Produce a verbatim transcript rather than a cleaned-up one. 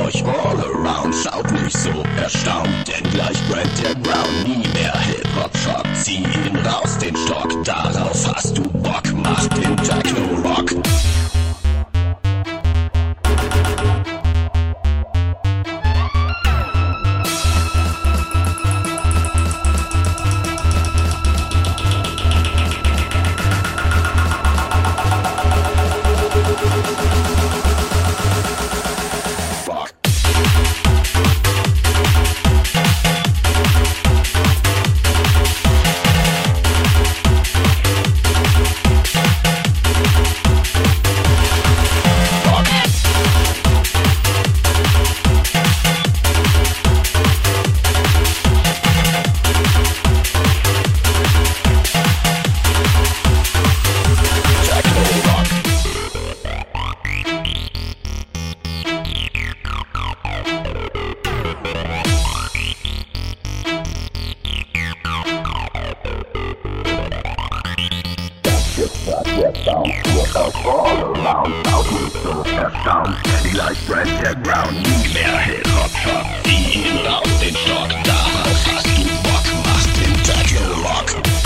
euch all around. Schaut nicht so erstaunt, denn gleich brennt der Ground. Nie mehr Hip-Hop-Schock, zieh ihn raus, den Stock. Darauf hast du Bock, mach den Techno-Rock. All around, schaut nicht so erstaunt, denn gleich brennt der Ground. Nie mehr Hip-Hop-Schock, zieh ihn raus, den Stock. Darauf hast du Bock, mach den Techno-Rock.